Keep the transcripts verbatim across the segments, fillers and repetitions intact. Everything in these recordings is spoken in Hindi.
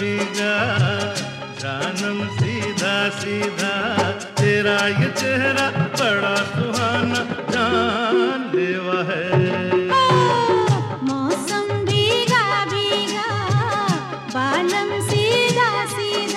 भीगा जानम सीधा सीधा, तेरा ये चेहरा बड़ा सुहाना जानलेवा है। मौसम भीगा भीगा बालम सीधा सीधा।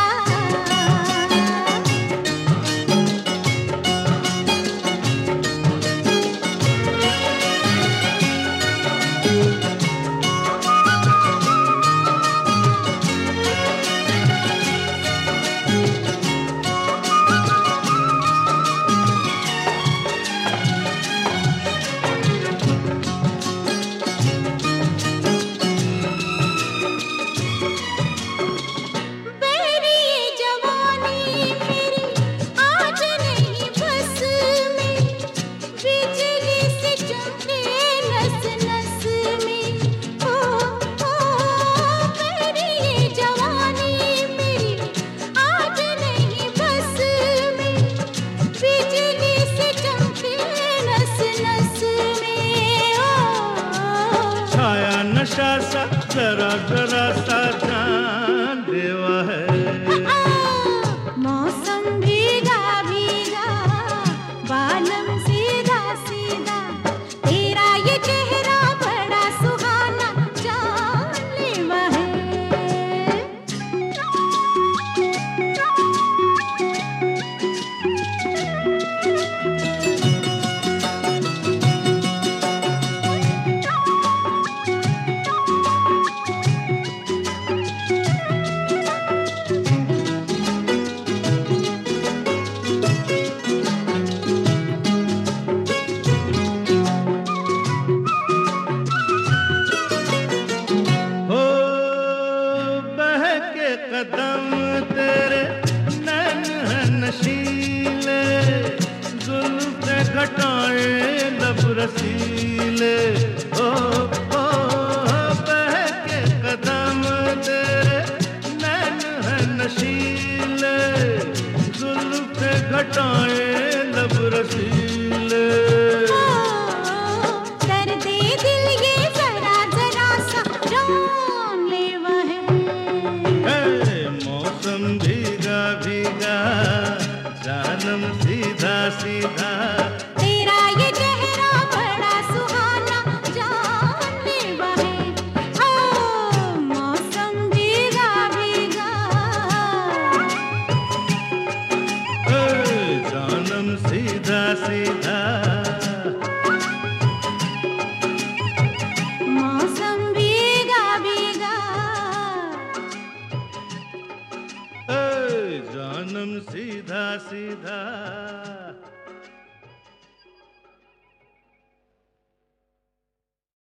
नशा सा जरा जरा सा जानलेवा है। मौसम भीगा भीगा बालम सीधा सीधा, तेरा ये चेहरा बड़ा सुहाना जानलेवा है। कदम तेरे नैन है नशीले, जुल्फ़े घटाए लब रसीले। ओ ओ बहके कदम तेरे नैन है नशीले, जुल्फ़े घटाए लब रसीले। भीगा भीगा जानम सीधा सीधा, तेरा ये चेहरा बड़ा सुहाना जानलेवा है। ओ मौसम भीगा भीगा जानम सीधा सीधा, मौसम भीगा भीगा जानम सीधा सीधा।